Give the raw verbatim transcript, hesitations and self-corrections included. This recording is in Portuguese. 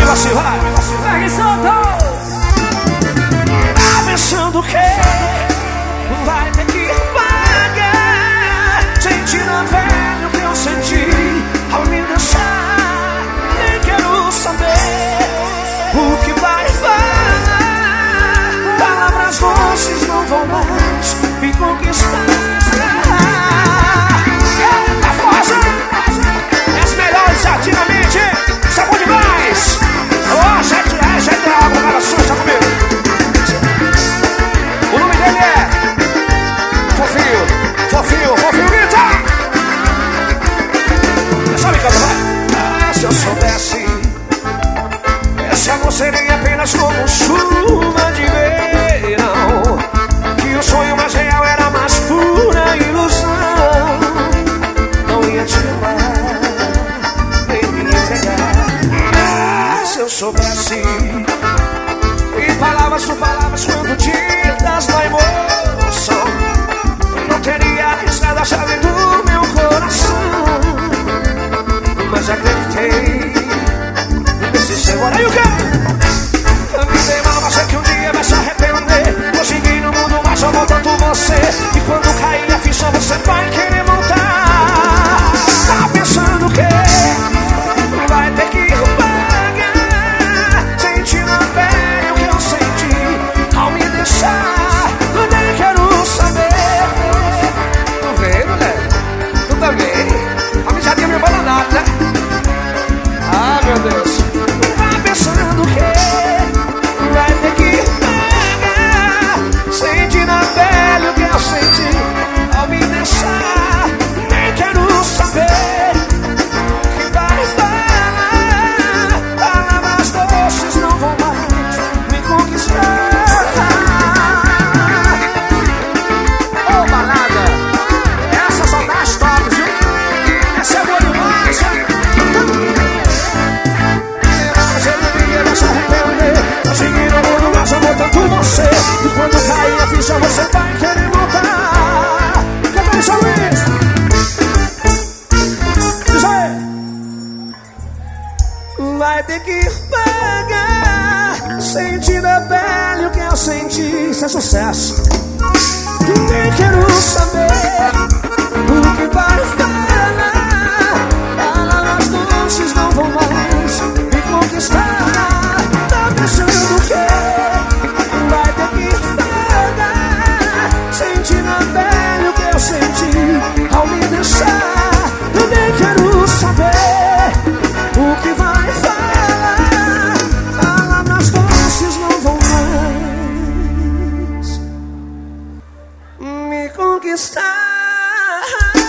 comigo assim, vai. Vai, soltos. Tá pensando que vai ter que pagar, sentindo velho que eu senti ao me deixar. Nem quero saber o que vai falar. Palavras doces não vão mais me conquistar. Eita, força! As melhores artinamente, sabor demais! Ó, gente, é, gente, é água, cara, suja comigo. O nome dele é Fofinho, Fofinho, Fofinho, grita! Essa me canta, vai! Ah, se eu soubesse, esse amor seria apenas como chuva de verão, que o sonho mais real era mais pura ilusão. Não ia te amar, nem me entregar. Ah, se eu soubesse, e palavras por palavras quando ditas na emoção, não teria arriscado a chave do meu coração. Mas acreditei nesse seu olhar. E o quê? Eu me dei mal, mas é que um dia vai se arrepender. Eu cheguei no mundo, mas só amou tanto você. E quando cair a ficha você vai querer voltar. Tá pensando que vai ter que pagar, sentindo a pele o que eu senti ao me deixar. Eu nem quero saber. Tu vendo, né? Tu também. A mijadinha me fala nada, né? Ah, meu Deus. Tá pensando que vai ter que pagar, sentindo a pele o que eu senti ao me deixar. Nem quero saber o que vai falar. Palavras doces não vão mais me conquistar. Ô, oh, balada, essa só dá as tops, viu? Essa é boa demais, sabe? Mas eu não queria mais se arrepender. Eu cheguei no mundo, mas eu vou tanto você. E quando cair a ficha você vai querer voltar. Canta isso, Luiz. Diz aí. Vai ter que pagar, sentindo a pele o que eu senti. Isso é sucesso. Nem quero saber o que vai falar. Palavras doces não vão mais me conquistar. Tá pensando que vai ter que pagar, sentindo a pele o que eu senti ao me deixar. Eu nem quero saber o que vai falar. Palavras doces não vão mais me conquistar.